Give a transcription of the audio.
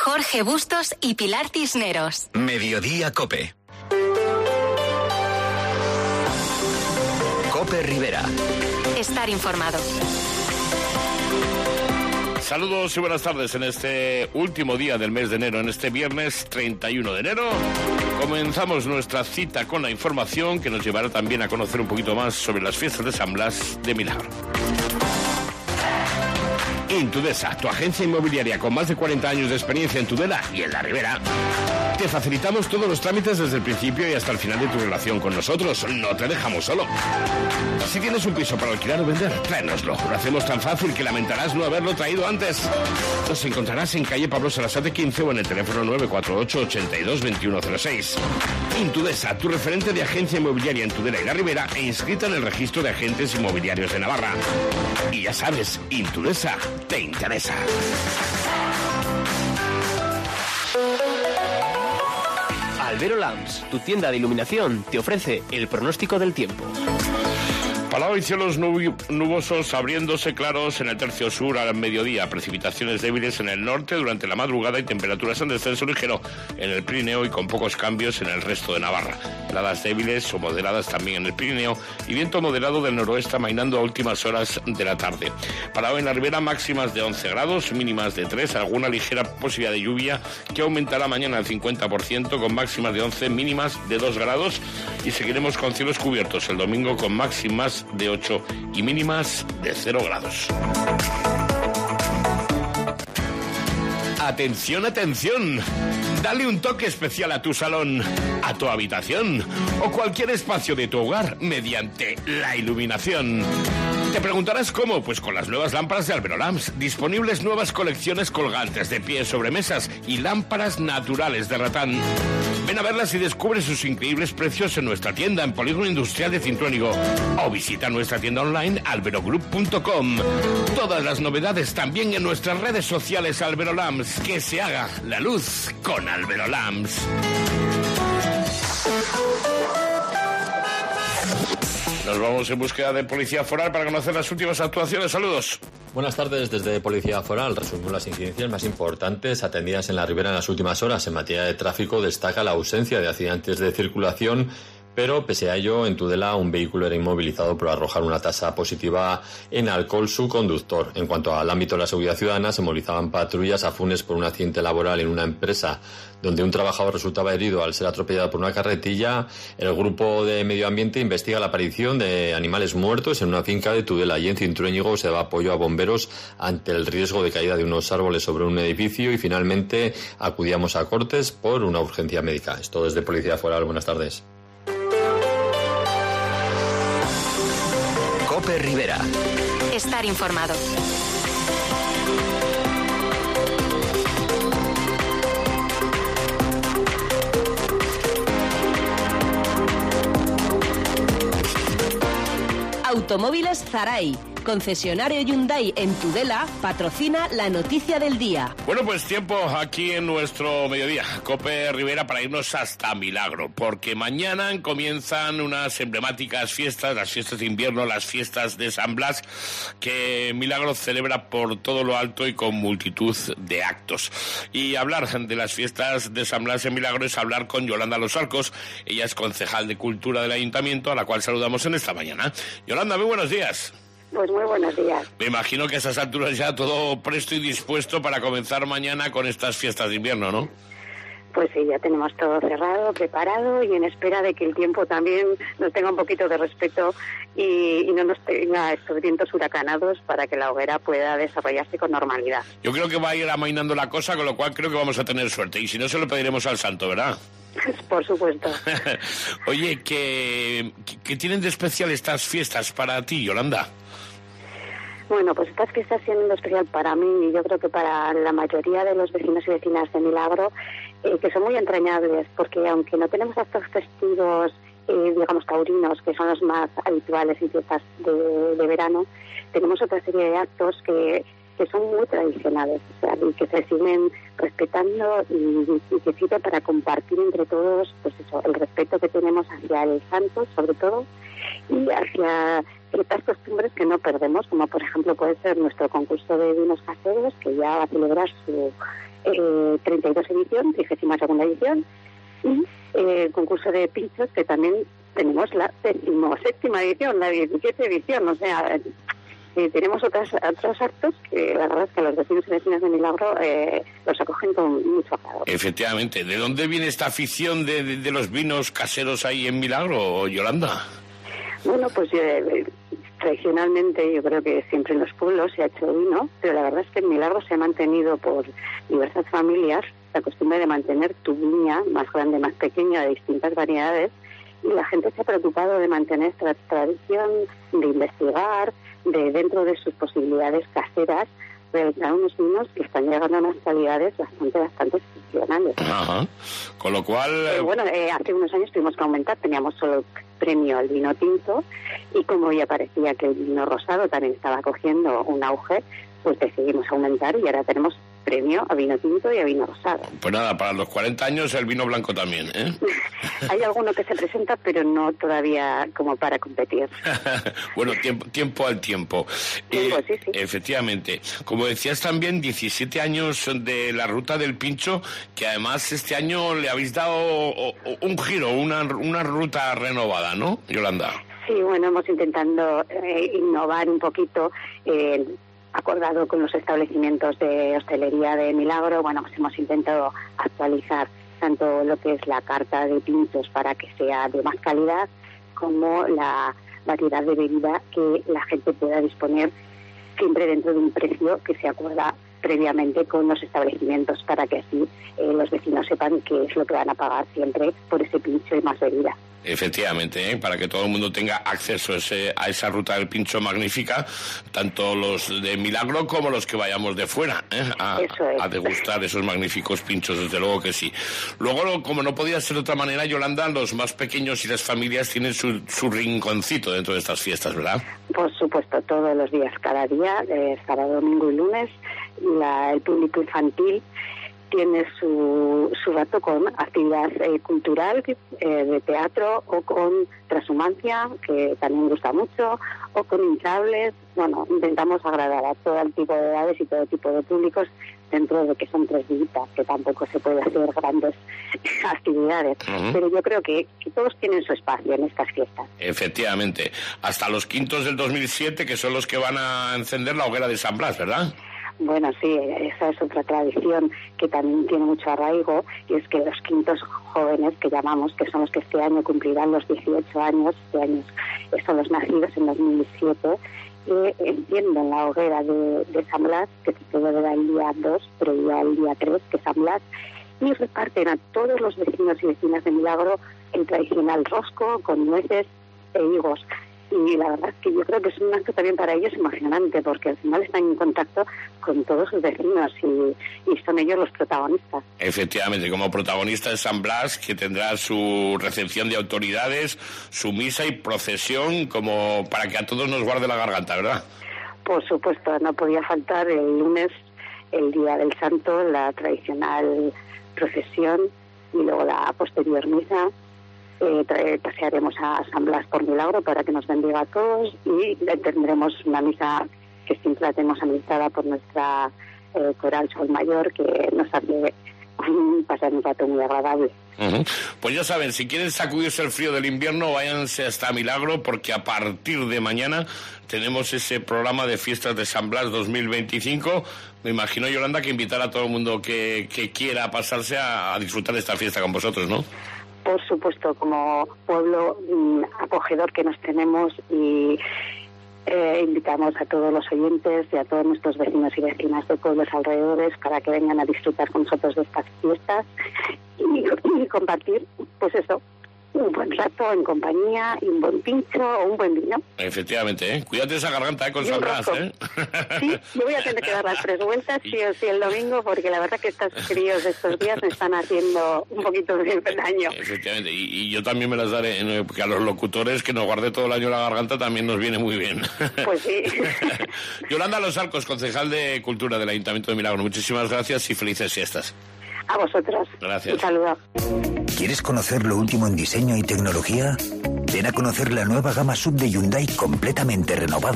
Jorge Bustos y Pilar Cisneros. Mediodía Cope. Cope Rivera. Estar informado. Saludos y buenas tardes en este último día del mes de enero, en este viernes 31 de enero. Comenzamos nuestra cita con la información que nos llevará también a conocer un poquito más sobre las fiestas de San Blas de Milagro. Intudesa, tu agencia inmobiliaria con más de 40 años de experiencia en Tudela y en la Ribera. Te facilitamos todos los trámites desde el principio y hasta el final de tu relación con nosotros. No te dejamos solo. Si tienes un piso para alquilar o vender, tráenoslo. Lo hacemos tan fácil que lamentarás no haberlo traído antes. Nos encontrarás en calle Pablo Sarasate 15 o en el teléfono 948 82 2106. Intudesa, tu referente de agencia inmobiliaria en Tudela y la Ribera e inscrita en el registro de agentes inmobiliarios de Navarra. Y ya sabes, Intudesa te interesa. Albero Lamps, tu tienda de iluminación, te ofrece el pronóstico del tiempo. Para hoy, cielos nubosos abriéndose claros en el tercio sur al mediodía. Precipitaciones débiles en el norte durante la madrugada y temperaturas en descenso ligero en el Pirineo y con pocos cambios en el resto de Navarra. Heladas débiles o moderadas también en el Pirineo y viento moderado del noroeste amainando a últimas horas de la tarde. Para hoy en la Ribera, máximas de 11 grados, mínimas de 3, alguna ligera posibilidad de lluvia que aumentará mañana al 50% con máximas de 11, mínimas de 2 grados y seguiremos con cielos cubiertos el domingo con máximas de 8 y mínimas de 0 grados. Atención, atención. Dale un toque especial a tu salón, a tu habitación o cualquier espacio de tu hogar mediante la iluminación. Te preguntarás cómo, pues con las nuevas lámparas de Albero Lamps, disponibles nuevas colecciones colgantes de pie sobre mesas y lámparas naturales de ratán. Ven a verlas y descubre sus increíbles precios en nuestra tienda en Polígono Industrial de Cintruénigo o visita nuestra tienda online alberogroup.com. Todas las novedades también en nuestras redes sociales Albero Lamps. Que se haga la luz con Albero Lamps. Nos vamos en búsqueda de Policía Foral para conocer las últimas actuaciones. Saludos. Buenas tardes desde Policía Foral. Resumimos las incidencias más importantes atendidas en la Ribera en las últimas horas. En materia de tráfico destaca la ausencia de accidentes de circulación, pero pese a ello, en Tudela un vehículo era inmovilizado por arrojar una tasa positiva en alcohol su conductor. En cuanto al ámbito de la seguridad ciudadana, se movilizaban patrullas a Funes por un accidente laboral en una empresa donde un trabajador resultaba herido al ser atropellado por una carretilla. El grupo de medio ambiente investiga la aparición de animales muertos en una finca de Tudela y en Cintruénigo se da apoyo a bomberos ante el riesgo de caída de unos árboles sobre un edificio y finalmente acudíamos a Cortes por una urgencia médica. Esto desde Policía Foral. Buenas tardes. Cope Rivera. Estar informado. Automóviles Zaray, concesionario Hyundai en Tudela, patrocina la noticia del día. Bueno, pues tiempo aquí en nuestro mediodía, Cope Rivera, para irnos hasta Milagro, porque mañana comienzan unas emblemáticas fiestas, las fiestas de invierno, las fiestas de San Blas, que Milagro celebra por todo lo alto y con multitud de actos. Y hablar de las fiestas de San Blas en Milagro es hablar con Yolanda Los Arcos. Ella es concejal de Cultura del Ayuntamiento, a la cual saludamos en esta mañana. Yolanda, muy buenos días. Pues muy buenos días. Me imagino que a esas alturas ya todo presto y dispuesto para comenzar mañana con estas fiestas de invierno, ¿no? Pues sí, ya tenemos todo cerrado, preparado y en espera de que el tiempo también nos tenga un poquito de respeto y no nos tenga estos vientos huracanados para que la hoguera pueda desarrollarse con normalidad. Yo creo que va a ir amainando la cosa, con lo cual creo que vamos a tener suerte. Y si no, se lo pediremos al santo, ¿verdad? Por supuesto. Oye, ¿qué tienen de especial estas fiestas para ti, Yolanda? Bueno, pues estas fiestas tienen de especial para mí y yo creo que para la mayoría de los vecinos y vecinas de Milagro, que son muy entrañables, porque aunque no tenemos estos festivos, digamos, taurinos, que son los más habituales en fiestas de verano, tenemos otra serie de actos que son muy tradicionales, o sea, y que se siguen respetando y que sirven para compartir entre todos, pues eso, el respeto que tenemos hacia el santo, sobre todo, y hacia ciertas costumbres que no perdemos, como por ejemplo puede ser nuestro concurso de vinos caseros, que ya va a celebrar su 32 edición, 32ª edición, y el concurso de pinchos, que también tenemos la 17ª edición, la 17 edición, o sea, tenemos otros actos que la verdad es que los vecinos y vecinas de Milagro los acogen con mucho agrado. Efectivamente. ¿De dónde viene esta afición de los vinos caseros ahí en Milagro, Yolanda? Bueno, pues tradicionalmente yo creo que siempre en los pueblos se ha hecho vino, pero la verdad es que en Milagro se ha mantenido por diversas familias la costumbre de mantener tu viña, más grande, más pequeña, de distintas variedades, y la gente se ha preocupado de mantener esta tradición, de investigar, de dentro de sus posibilidades caseras, realizar unos vinos que están llegando a unas calidades bastante excepcionales. Ajá. Con lo cual... hace unos años tuvimos que aumentar, teníamos solo premio al vino tinto, y como ya parecía que el vino rosado también estaba cogiendo un auge, pues decidimos aumentar y ahora tenemos premio a vino tinto y a vino rosado. Pues nada, para los 40 años el vino blanco también, ¿eh? Hay alguno que se presenta, pero no todavía como para competir. Bueno, tiempo al tiempo. Sí. Efectivamente. Como decías también, 17 años de la Ruta del Pincho, que además este año le habéis dado un giro, una ruta renovada, ¿no, Yolanda? Sí, bueno, hemos intentado innovar un poquito, acordado con los establecimientos de hostelería de Milagro. Bueno, pues hemos intentado actualizar tanto lo que es la carta de pinchos para que sea de más calidad, como la variedad de bebida que la gente pueda disponer, siempre dentro de un precio que se acuerda previamente con los establecimientos, para que así los vecinos sepan qué es lo que van a pagar siempre por ese pincho y más bebida. Efectivamente, para que todo el mundo tenga acceso a esa ruta del pincho magnífica, tanto los de Milagro como los que vayamos de fuera, a degustar esos magníficos pinchos, desde luego que sí. Luego, como no podía ser de otra manera, Yolanda, los más pequeños y las familias tienen su rinconcito dentro de estas fiestas, ¿verdad? Por supuesto, todos los días, cada día, sábado, domingo y lunes, el público infantil tiene su rato con actividad cultural, de teatro, o con transhumancia, que también gusta mucho, o con hinchables. Bueno, intentamos agradar a todo el tipo de edades y todo tipo de públicos, dentro de que son 3 días, que tampoco se puede hacer grandes actividades. Uh-huh. Pero yo creo que todos tienen su espacio en estas fiestas. Efectivamente. Hasta los quintos del 2007, que son los que van a encender la hoguera de San Blas, ¿verdad? Bueno, sí, esa es otra tradición que también tiene mucho arraigo, y es que los quintos jóvenes, que llamamos, que son los que este año cumplirán los 18 años, son los nacidos en 2007, encienden la hoguera de San Blas, que se celebra el día 2, pero ya el día 3, que es San Blas, y reparten a todos los vecinos y vecinas de Milagro el tradicional rosco con nueces e higos. Y la verdad es que yo creo que es un acto también para ellos emocionante, porque al final están en contacto con todos sus vecinos y son ellos los protagonistas. Efectivamente, como protagonista de San Blas, que tendrá su recepción de autoridades, su misa y procesión, como para que a todos nos guarde la garganta, ¿verdad? Por supuesto, no podía faltar el lunes, el Día del Santo, la tradicional procesión y luego la posterior misa. Pasearemos a San Blas por Milagro para que nos bendiga a todos, y tendremos una misa que siempre la tenemos administrada por nuestra coral Sol Mayor, que nos hace pasar un rato muy agradable. Uh-huh. Pues ya saben, si quieren sacudirse el frío del invierno, váyanse hasta Milagro, porque a partir de mañana tenemos ese programa de fiestas de San Blas 2025. Me imagino, Yolanda, que invitar a todo el mundo que quiera pasarse a disfrutar de esta fiesta con vosotros, ¿no? Por supuesto, como pueblo acogedor que nos tenemos, y invitamos a todos los oyentes y a todos nuestros vecinos y vecinas de pueblos alrededores para que vengan a disfrutar con nosotros de estas fiestas y compartir, pues eso, un buen rato en compañía, y un buen pincho o un buen vino. Efectivamente, Cuídate esa garganta, con San Blas, Sí, yo voy a tener que dar las 3 vueltas, sí o sí, el domingo, porque la verdad que estos fríos de estos días me están haciendo un poquito de daño. Efectivamente, y yo también me las daré, porque a los locutores, que nos guarde todo el año la garganta, también nos viene muy bien. Pues sí. Yolanda Los Arcos, concejal de Cultura del Ayuntamiento de Milagro, muchísimas gracias y felices fiestas. A vosotros. Gracias. Un saludo. ¿Quieres conocer lo último en diseño y tecnología? Ven a conocer la nueva gama SUV de Hyundai completamente renovada